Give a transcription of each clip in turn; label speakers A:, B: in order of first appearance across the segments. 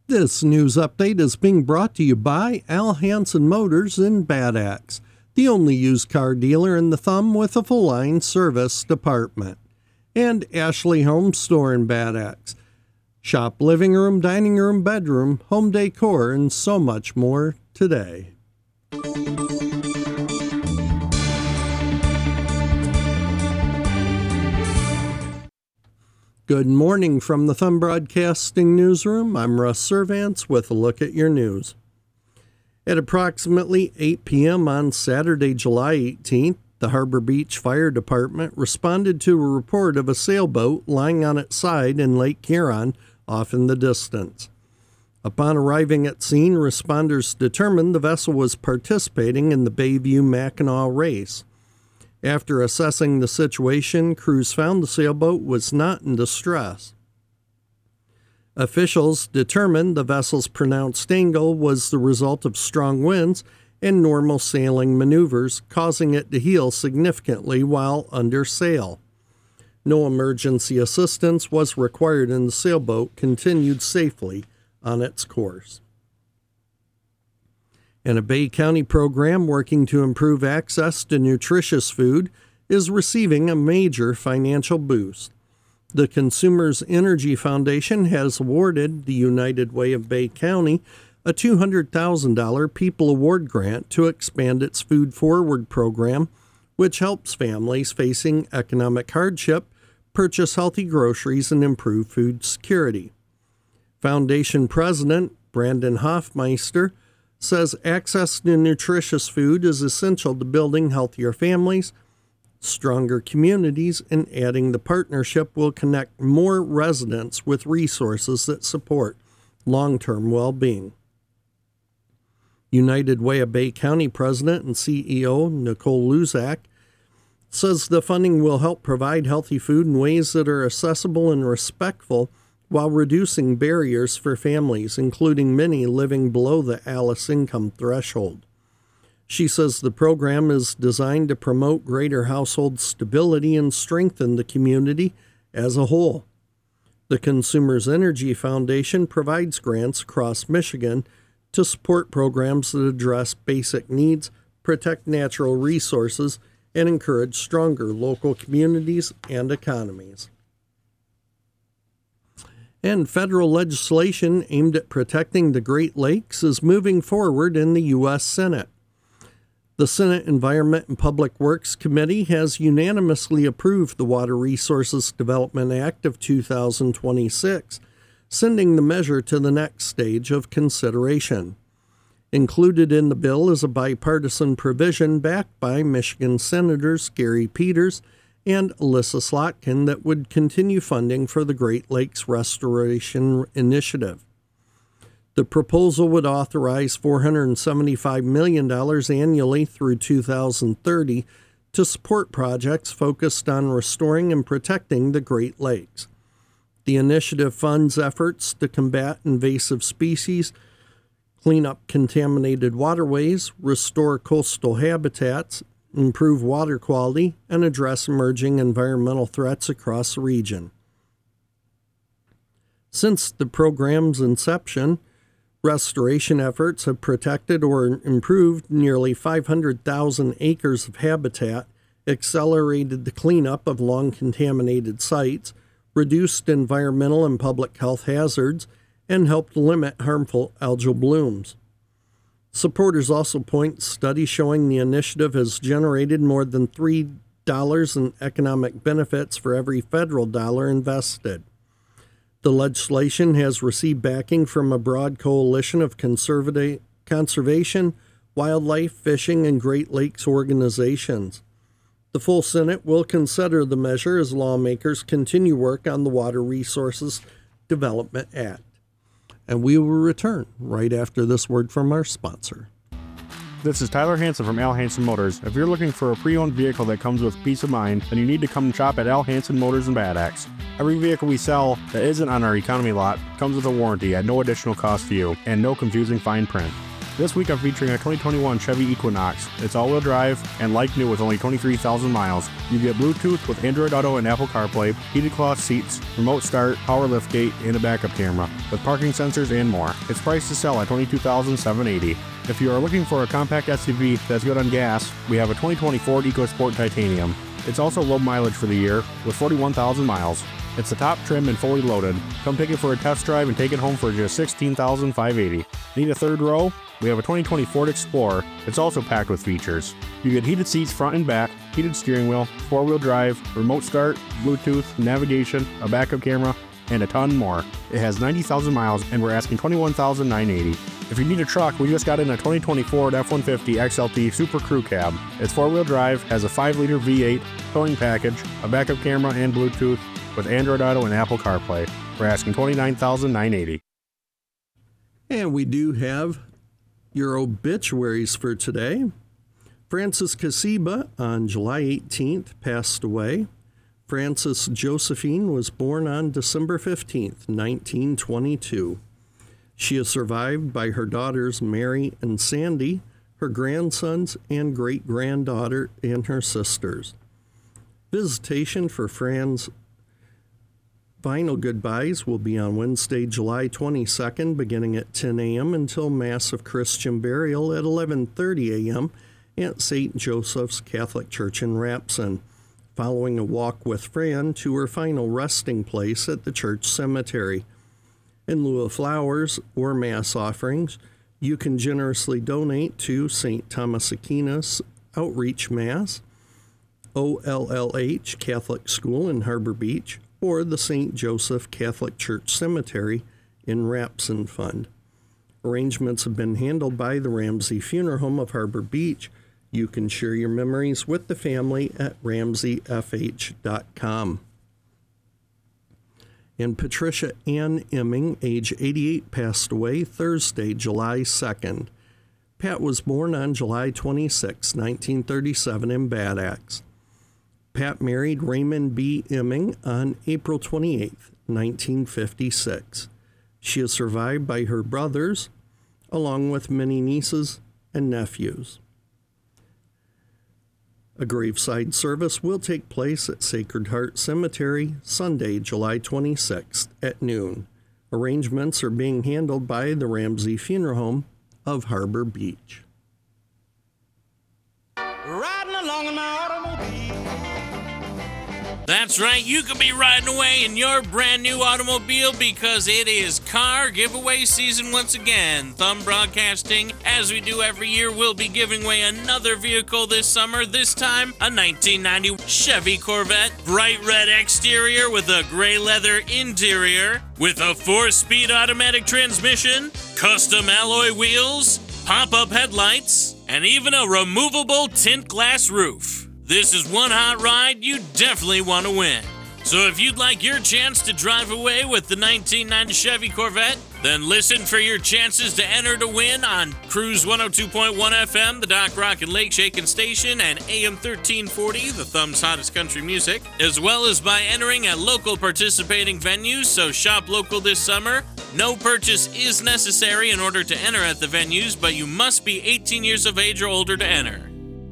A: This news update is being brought to you by Al Hansen Motors in Bad Axe, the only used car dealer in the Thumb with a full-line service department, and Ashley Home Store in Bad Axe. Shop living room, dining room, bedroom, home decor, and so much more today. Good morning from the Thumb Broadcasting Newsroom. I'm Russ Servants with a look at your news. At approximately 8 p.m. on Saturday, July 18th, the Harbor Beach Fire Department responded to a report of a sailboat lying on its side in Lake Huron off in the distance. Upon arriving at scene, responders determined the vessel was participating in the Bayview-Mackinac race. After assessing the situation, crews found the sailboat was not in distress. Officials determined the vessel's pronounced angle was the result of strong winds and normal sailing maneuvers, causing it to heel significantly while under sail. No emergency assistance was required and the sailboat continued safely on its course. And a Bay County program working to improve access to nutritious food is receiving a major financial boost. The Consumers Energy Foundation has awarded the United Way of Bay County a $200,000 People Award grant to expand its Food Forward program, which helps families facing economic hardship purchase healthy groceries and improve food security. Foundation President Brandon Hoffmeister says access to nutritious food is essential to building healthier families, stronger communities, and adding the partnership will connect more residents with resources that support long-term well-being. United Way of Bay County President and CEO Nicole Luzak says the funding will help provide healthy food in ways that are accessible and respectful while reducing barriers for families, including many living below the ALICE income threshold. She says the program is designed to promote greater household stability and strengthen the community as a whole. The Consumers Energy Foundation provides grants across Michigan to support programs that address basic needs, protect natural resources, and encourage stronger local communities and economies. And federal legislation aimed at protecting the Great Lakes is moving forward in the U.S. Senate. The Senate Environment and Public Works Committee has unanimously approved the Water Resources Development Act of 2026, sending the measure to the next stage of consideration. Included in the bill is a bipartisan provision backed by Michigan Senators Gary Peters and Alyssa Slotkin that would continue funding for the Great Lakes Restoration Initiative. The proposal would authorize $475 million annually through 2030 to support projects focused on restoring and protecting the Great Lakes. The initiative funds efforts to combat invasive species, clean up contaminated waterways, restore coastal habitats, improve water quality, and address emerging environmental threats across the region. Since the program's inception, restoration efforts have protected or improved nearly 500,000 acres of habitat, accelerated the cleanup of long-contaminated sites, reduced environmental and public health hazards, and helped limit harmful algal blooms. Supporters also point to studies showing the initiative has generated more than $3 in economic benefits for every federal dollar invested. The legislation has received backing from a broad coalition of conservation, wildlife, fishing, and Great Lakes organizations. The full Senate will consider the measure as lawmakers continue work on the Water Resources Development Act. And we will return right after this word from our sponsor.
B: This is Tyler Hansen from Al Hansen Motors. If you're looking for a pre-owned vehicle that comes with peace of mind, then you need to come shop at Al Hansen Motors in Bad Axe. Every vehicle we sell that isn't on our economy lot comes with a warranty at no additional cost to you and no confusing fine print. This week I'm featuring a 2021 Chevy Equinox. It's all-wheel drive and like new with only 23,000 miles. You get Bluetooth with Android Auto and Apple CarPlay, heated cloth seats, remote start, power liftgate, and a backup camera, with parking sensors and more. It's priced to sell at $22,780. If you are looking for a compact SUV that's good on gas, we have a 2020 Ford EcoSport Titanium. It's also low mileage for the year with 41,000 miles. It's the top trim and fully loaded. Come take it for a test drive and take it home for just $16,580. Need a third row? We have a 2020 Ford Explorer. It's also packed with features. You get heated seats front and back, heated steering wheel, four-wheel drive, remote start, Bluetooth, navigation, a backup camera, and a ton more. It has 90,000 miles and we're asking $21,980. If you need a truck, we just got in a 2020 Ford F-150 XLT Super Crew Cab. It's four-wheel drive, has a 5-liter V8, towing package, a backup camera, and Bluetooth with Android Auto and Apple CarPlay. We're asking $29,980.
A: And we do have your obituaries for today. Francis Casiba on July 18th passed away. Frances Josephine was born on December 15th, 1922. She is survived by her daughters Mary and Sandy, her grandsons and great-granddaughter, and her sisters. Visitation for Fran's final goodbyes will be on Wednesday, July 22nd, beginning at 10 a.m. until Mass of Christian Burial at 11:30 a.m. at St. Joseph's Catholic Church in Rapson, following a walk with Fran to her final resting place at the church cemetery. In lieu of flowers or Mass offerings, you can generously donate to St. Thomas Aquinas Outreach Mass, OLLH Catholic School in Harbor Beach, or the St. Joseph Catholic Church Cemetery in Rapson Fund. Arrangements have been handled by the Ramsey Funeral Home of Harbor Beach. You can share your memories with the family at ramseyfh.com. And Patricia Ann Emming, age 88, passed away Thursday, July 2nd. Pat was born on July 26, 1937 in Bad Axe. Pat married Raymond B. Emming on April 28, 1956. She is survived by her brothers, along with many nieces and nephews. A graveside service will take place at Sacred Heart Cemetery Sunday, July 26th at noon. Arrangements are being handled by the Ramsey Funeral Home of Harbor Beach.
C: Riding along in my automobile.
D: That's right, you could be riding away in your brand new automobile because it is car giveaway season once again. Thumb Broadcasting, as we do every year, will be giving away another vehicle this summer, this time a 1990 Chevy Corvette, bright red exterior with a gray leather interior, with a 4-speed automatic transmission, custom alloy wheels, pop-up headlights, and even a removable tint glass roof. This is one hot ride you definitely want to win. So if you'd like your chance to drive away with the 1990 Chevy Corvette, then listen for your chances to enter to win on Cruise 102.1 FM, the Dock Rock and Lake Shaken station, and AM 1340, the Thumb's hottest country music, as well as by entering at local participating venues, so shop local this summer. No purchase is necessary in order to enter at the venues, but you must be 18 years of age or older to enter.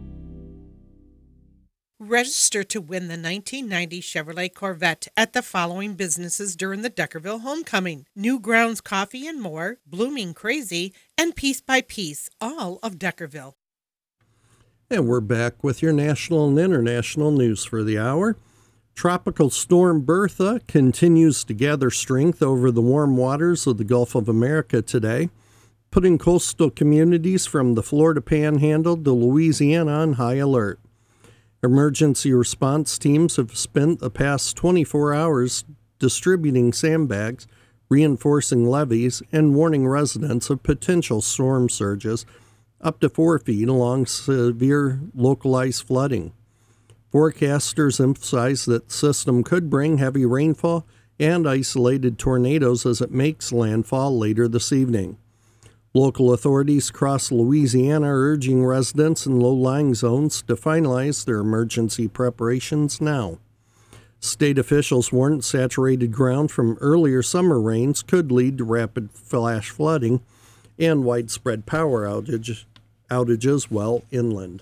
E: Register to win the 1990 Chevrolet Corvette at the following businesses during the Deckerville Homecoming: New Grounds Coffee and More, Blooming Crazy, and Piece by Piece, all of Deckerville.
A: And we're back with your national and international news for the hour. Tropical Storm Bertha continues to gather strength over the warm waters of the Gulf of America today, putting coastal communities from the Florida Panhandle to Louisiana on high alert. Emergency response teams have spent the past 24 hours distributing sandbags, reinforcing levees, and warning residents of potential storm surges up to 4 feet along severe localized flooding. Forecasters emphasize that the system could bring heavy rainfall and isolated tornadoes as it makes landfall later this evening. Local authorities across Louisiana are urging residents in low-lying zones to finalize their emergency preparations now. State officials warned saturated ground from earlier summer rains could lead to rapid flash flooding and widespread power outages well inland.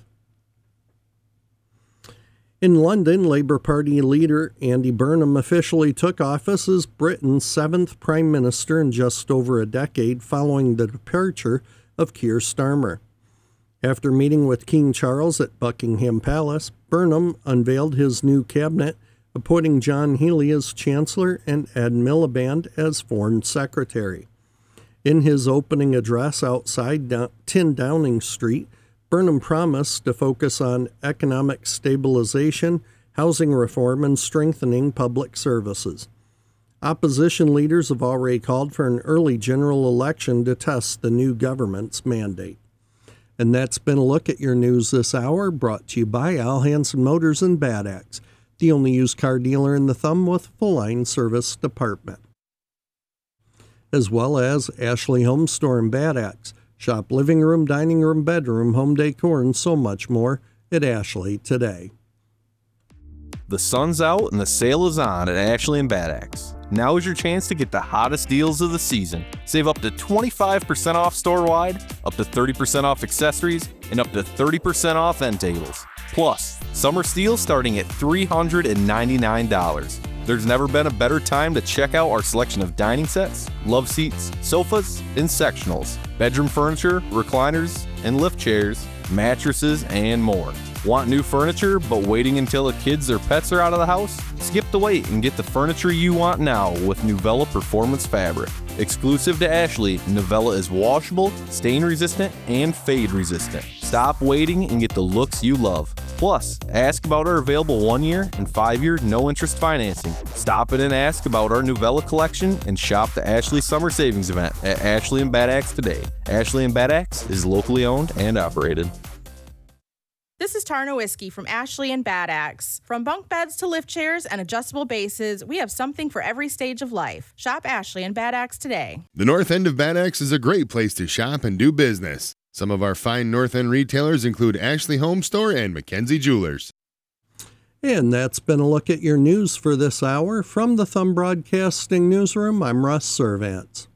A: In London, Labour Party leader Andy Burnham officially took office as Britain's 7th Prime Minister in just over a decade following the departure of Keir Starmer. After meeting with King Charles at Buckingham Palace, Burnham unveiled his new cabinet, appointing John Healey as Chancellor and Ed Miliband as Foreign Secretary. In his opening address outside 10 Downing Street, Burnham promised to focus on economic stabilization, housing reform, and strengthening public services. Opposition leaders have already called for an early general election to test the new government's mandate. And that's been a look at your news this hour, brought to you by Al Hansen Motors in Bad Axe, the only used car dealer in the Thumb with a full-line service department. As well as Ashley Home Store in Bad Axe. Shop living room, dining room, bedroom, home decor, and so much more at Ashley today.
F: The sun's out and the sale is on at Ashley and Bad Axe. Now is your chance to get the hottest deals of the season. Save up to 25% off store-wide, up to 30% off accessories, and up to 30% off end tables. Plus, summer steals starting at $399. There's never been a better time to check out our selection of dining sets, love seats, sofas, and sectionals, bedroom furniture, recliners, and lift chairs, mattresses, and more. Want new furniture but waiting until the kids or pets are out of the house? Skip the wait and get the furniture you want now with Nuvella Performance Fabric. Exclusive to Ashley, Nuvella is washable, stain resistant, and fade resistant. Stop waiting and get the looks you love. Plus, ask about our available 1-year and 5-year no-interest financing. Stop in and ask about our Nuvella collection and shop the Ashley Summer Savings Event at Ashley and Bad Axe today. Ashley and Bad Axe is locally owned and operated.
G: This is Tarna Whiskey from Ashley and Bad Axe. From bunk beds to lift chairs and adjustable bases, we have something for every stage of life. Shop Ashley and Bad Axe today.
H: The North End of Bad Axe is a great place to shop and do business. Some of our fine North End retailers include Ashley Home Store and Mackenzie Jewelers.
A: And that's been a look at your news for this hour. From the Thumb Broadcasting Newsroom, I'm Russ Servants.